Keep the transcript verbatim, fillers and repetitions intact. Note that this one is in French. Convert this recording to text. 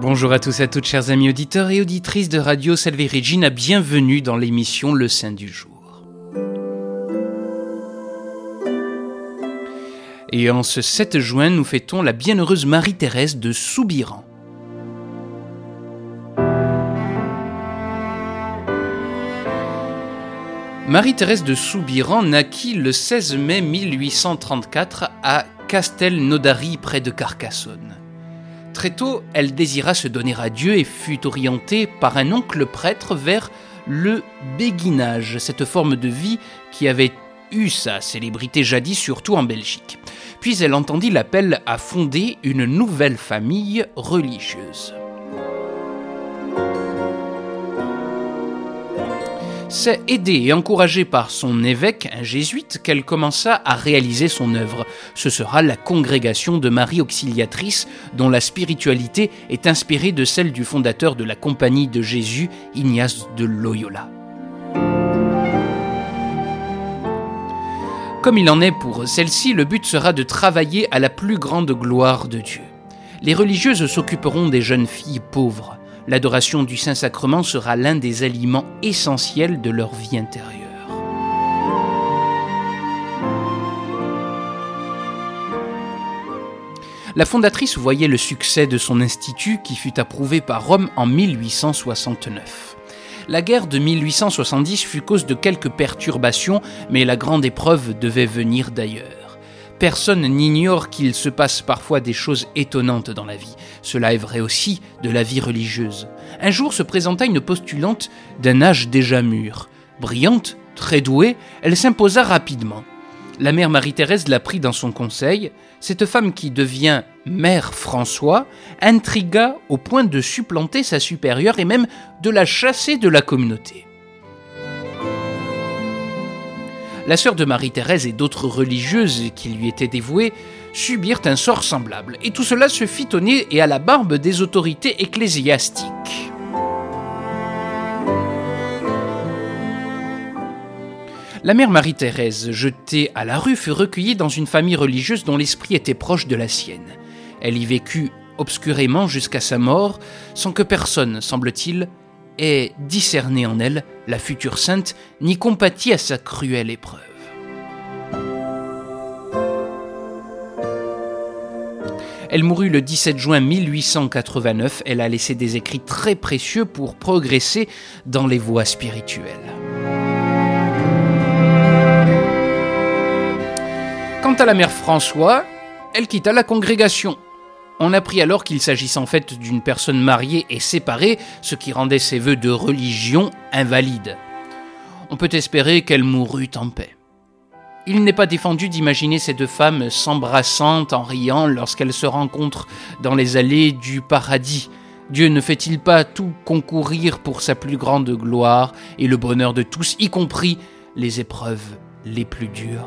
Bonjour à tous et à toutes, chers amis auditeurs et auditrices de Radio Salve Regina, bienvenue dans l'émission Le Saint du Jour. Et en ce sept juin, nous fêtons la bienheureuse Marie-Thérèse de Soubiran. Marie-Thérèse de Soubiran naquit le seize mai mille huit cent trente-quatre à Castelnaudary près de Carcassonne. Très tôt, elle désira se donner à Dieu et fut orientée par un oncle prêtre vers le béguinage, cette forme de vie qui avait eu sa célébrité jadis, surtout en Belgique. Puis elle entendit l'appel à fonder une nouvelle famille religieuse. C'est aidée et encouragée par son évêque, un jésuite, qu'elle commença à réaliser son œuvre. Ce sera la congrégation de Marie Auxiliatrice, dont la spiritualité est inspirée de celle du fondateur de la Compagnie de Jésus, Ignace de Loyola. Comme il en est pour celle-ci, le but sera de travailler à la plus grande gloire de Dieu. Les religieuses s'occuperont des jeunes filles pauvres. L'adoration du Saint-Sacrement sera l'un des aliments essentiels de leur vie intérieure. La fondatrice voyait le succès de son institut qui fut approuvé par Rome en mille huit cent soixante-neuf. La guerre de mille huit cent soixante-dix fut cause de quelques perturbations, mais la grande épreuve devait venir d'ailleurs. Personne n'ignore qu'il se passe parfois des choses étonnantes dans la vie. Cela est vrai aussi de la vie religieuse. Un jour se présenta une postulante d'un âge déjà mûr. Brillante, très douée, elle s'imposa rapidement. La mère Marie-Thérèse la prit dans son conseil. Cette femme qui devient mère François intrigua au point de supplanter sa supérieure et même de la chasser de la communauté. La sœur de Marie-Thérèse et d'autres religieuses qui lui étaient dévouées subirent un sort semblable, et tout cela se fit au nez et à la barbe des autorités ecclésiastiques. La mère Marie-Thérèse, jetée à la rue, fut recueillie dans une famille religieuse dont l'esprit était proche de la sienne. Elle y vécut obscurément jusqu'à sa mort, sans que personne, semble-t-il, ait discerné en elle la future sainte, ni compati à sa cruelle épreuve. Elle mourut le dix-sept juin mille huit cent quatre-vingt-neuf. Elle a laissé des écrits très précieux pour progresser dans les voies spirituelles. Quant à la mère François, elle quitta la congrégation. On apprit alors qu'il s'agissait en fait d'une personne mariée et séparée, ce qui rendait ses vœux de religion invalides. On peut espérer qu'elle mourut en paix. Il n'est pas défendu d'imaginer ces deux femmes s'embrassant en riant lorsqu'elles se rencontrent dans les allées du paradis. Dieu ne fait-il pas tout concourir pour sa plus grande gloire et le bonheur de tous, y compris les épreuves les plus dures ?